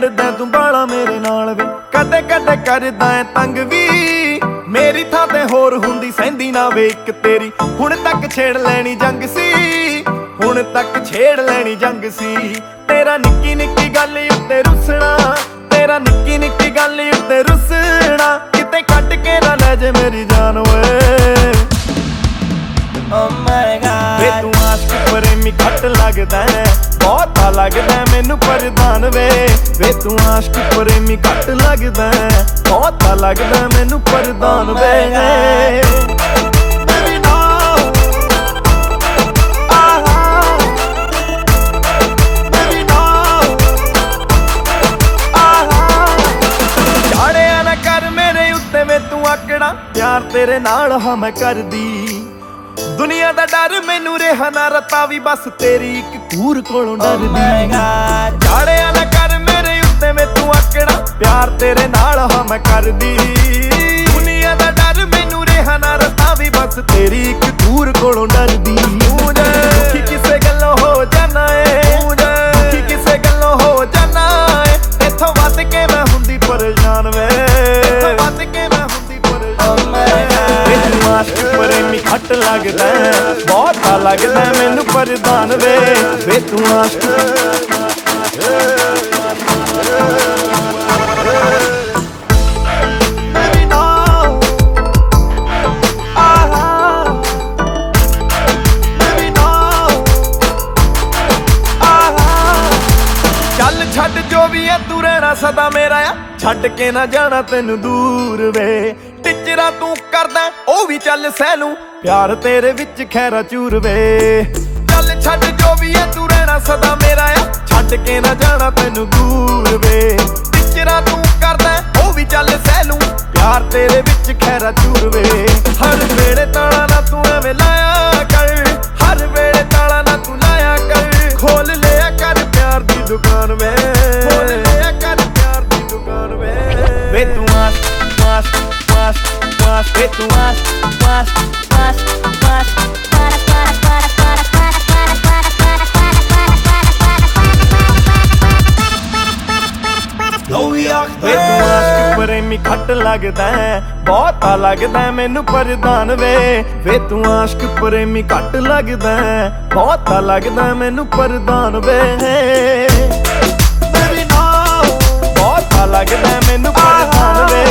ਲੜਦਾ ਤੂੰ ਬਾਲਾ ਮੇਰੇ ਨਾਲ ਵੇ, ਕਦੇ ਕਦੇ ਕਰਦਾ ਐ ਤੰਗ ਵੀ। ਮੇਰੀ ਥਾਂ ਤੇ ਹੋਰ ਹੁੰਦੀ ਸਹਿੰਦੀ ਨਾ ਵੇ ਇੱਕ ਤੇਰੀ, ਹੁਣ ਤੱਕ ਛੇੜ ਲੈਣੀ ਜੰਗ ਸੀ, ਹੁਣ ਤੱਕ ਛੇੜ ਲੈਣੀ ਜੰਗ ਸੀ। ਤੇਰਾ ਨਿੱਕੀ ਨਿੱਕੀ ਗੱਲ ਉੱਤੇ ਰੁੱਸਣਾ, ਤੇਰਾ ਨਿੱਕੀ ਨਿੱਕੀ ਗੱਲ ਉੱਤੇ ਰੁੱਸਣਾ, ਕਿਤੇ ਕੱਟ ਕੇ ਨਾ ਲੈ ਜੇ ਮੇਰੀ ਜਾਨ ਓਏ। Oh my God, ਵੇ ਤੂੰ ਆਸ਼ਕ ਪ੍ਰੇਮੀ ਘੱਟ ਲੱਗਦਾ, ਬਹੁਤਾ ਲੱਗਦਾ ਮੈਨੂੰ ਪ੍ਰਧਾਨ ਵੇ। ਵੇ ਤੂੰ ਆਸ਼ਕ ਪ੍ਰੇਮੀ ਘੱਟ ਲੱਗਦਾ, ਬਹੁਤਾ ਲੱਗਦਾ ਮੈਨੂੰ ਪ੍ਰਧਾਨ ਵੇ। ਝਾੜਿਆ ਨਾ ਕਰ ਮੇਰੇ ਉੱਤੇ ਵੇ ਤੂੰ ਆਕੜਾ, ਪਿਆਰ ਤੇਰੇ ਨਾਲ ਹਾਂ ਮੈਂ ਕਰਦੀ। ਦੁਨੀਆ ਦਾ ਡਰ ਮੈਨੂੰ ਰਿਹਾ ਨਾ ਰਤਾ ਵੀ, ਬਸ ਤੇਰੀ ਇੱਕ ਕੂਰ ਕੋਲੋਂ ਡਰਦੀ। ਝਾੜਿਆ ਨਾ ਕਰ ਮੇਰੇ ਉੱਤੇ ਵੇ ਤੂੰ ਆਕੜਾ, ਪਿਆਰ ਤੇਰੇ ਨਾਲ ਹਾਂ ਮੈਂ ਕਰਦੀ। ਦੁਨੀਆ ਦਾ ਡਰ ਮੈਨੂੰ ਰਿਹਾ ਨਾ ਰਤਾ ਵੀ, ਬਸ ਤੇਰੀ ਇੱਕ ਕੂਰ ਕੋਲੋਂ ਡਰਦੀ। ਤੂੰ ਜੇ ਕਿਸੇ ਗੱਲੋਂ ਹੋ ਜਾਣਾ ਏ, ਦੁਖੀ ਕਿਸੇ ਗੱਲੋਂ ਹੋ ਜਾਣਾ ਏ, ਇੱਥੋਂ ਵੱਧ ਕੇ ਮੈਂ ਹੁੰਦੀ ਪਰੇਸ਼ਾਨ ਵੇ, ਇੱਥੋਂ ਵੱਧ ਕੇ ਮੈਂ ਹੁੰਦੀ ਪਰੇਸ਼ਾਨ ਵੇ। ਤੂੰ ਆਸ਼ਕ ਪ੍ਰੇਮੀ ਘੱਟ ਲੱਗਦਾ, ਬਹੁਤਾ ਲੱਗਦਾ ਮੈਨੂੰ ਪ੍ਰਧਾਨ ਵੇ। ਵੇ ਤੂੰ ਆਸ਼ਕ ਚੱਲ ਛੱਡ ਜੋ ਵੀ ਐ ਤੂੰ ਰਹਿਣਾ ਸਦਾ ਮੇਰਾ ਆ, ਛੱਡ ਕੇ ਨਾ ਜਾਣਾ ਤੈਨੂੰ ਦੂਰ ਵੇ। ਟਿਚਰਾ ਤੂੰ ਕਰਦਾ ਉਹ ਵੀ ਚੱਲ ਸਹਿ ਲੂੰ, ਪਿਆਰ ਤੇਰੇ ਵਿੱਚ ਖੈਰਾ ਚੂਰ ਵੇ। ਚੱਲ ਛੱਡ ਜੋ ਵੀ ਐ ਤੂੰ ਰਹਿਣਾ ਸਦਾ ਮੇਰਾ ਆ, ਛੱਡ ਕੇ ਨਾ ਜਾਣਾ ਤੈਨੂੰ ਦੂਰ ਵੇ। ਟਿਚਰਾ ਤੂੰ ਕਰਦਾ ਉਹ ਵੀ ਚੱਲ ਸਹਿ ਲੂੰ, ਪਿਆਰ ਤੇਰੇ ਵਿੱਚ ਖੈਰਾ ਚੂਰ ਵੇ। ਹਰ ਵੇਲੇ ਤਾਲਾ ਨਾ ਤੂੰ ਐਵੇਂ ਲਾਇਆ ਕਰ, ਹਰ ਵੇਲੇ ਤਾਲਾ ਨਾ ਤੂੰ ਲਾਇਆ ਕਰ। ਖੋਲ ਲਿਆ ਕਰ ਪਿਆਰ ਦੀ ਦੁਕਾਨ ਵੇ, ਖੋਲ ਲਿਆ ਕਰ ਪਿਆਰ ਦੀ ਦੁਕਾਨ ਵੇ। ਵੇ ਤੂੰ ਆਸ਼ਕ ਆਸ਼ਕ ਆਸ਼ਕ ਆਸ਼ਕ, ਵੇ ਤੂੰ ਆਸ਼ਕ ਆਸ਼ਕ ਆਸ਼ਕ ਆਸ਼ਕ। ਵੇ ਤੂੰ ਆਸ਼ਕ ਪ੍ਰੇਮੀ ਘੱਟ ਲੱਗਦਾ, ਬਹੁਤਾ ਲੱਗਦਾ ਮੈਨੂੰ ਪ੍ਰਧਾਨ ਵੇ। ਵੇ ਤੂੰ ਆਸ਼ਕ ਪ੍ਰੇਮੀ ਘੱਟ ਲੱਗਦਾ, ਬਹੁਤਾ ਲੱਗਦਾ ਮੈਨੂੰ ਪ੍ਰਧਾਨ ਵੇ। ਬਹੁਤਾ ਲੱਗਦਾ ਮੈਨੂੰ ਪ੍ਰਧਾਨ ਵੇ।